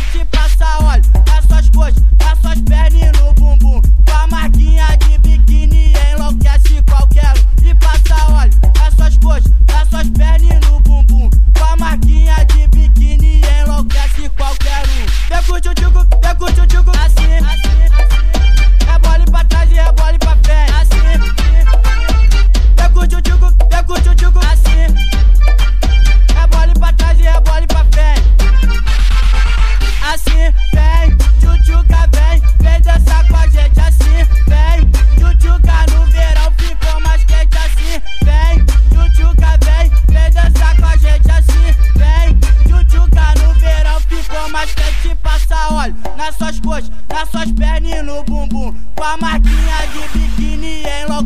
quente, passa óleo nas suas coxas, nas suas pernas e no bumbum. Com a marquinha de biquíni enlouquece qualquer um. E passa óleo nas suas coxas, nas suas pernas e no bumbum. Com a marquinha de biquíni enlouquece qualquer um. Vem com o tchutchuco, assim, rebole pra trás e rebole pra frente, assim. Vem com o tchutchuco, assim, rebole pra trás e rebole pra frente, assim. Vem, tchutchuca, vem dançar com a gente, assim. Vem, tchutchuca, no verão ficou mais quente, assim. Vem, tchutchuca, vem dançar com a gente, assim. Vem, tchutchuca, no verão ficou mais quente, passa óleo nas suas coxas, nas suas pernas e no bumbum. Com a marquinha de biquíni enlouquece